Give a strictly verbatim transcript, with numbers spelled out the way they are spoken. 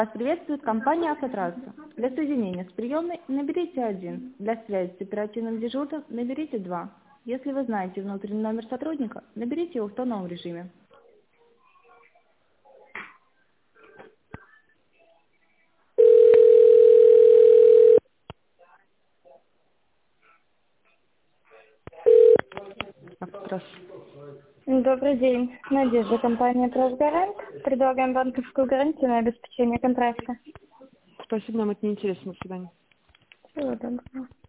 Вас приветствует компания «Автотрасса». Для соединения с приемной наберите один. Для связи с оперативным дежурным наберите два. Если вы знаете внутренний номер сотрудника, наберите его в тоновом режиме. «Автотрасса». Добрый день. Надежда, компания «Трансгарант». Предлагаем банковскую гарантию на обеспечение контракта. Спасибо, нам это не интересно. До свидания. Всего доброго.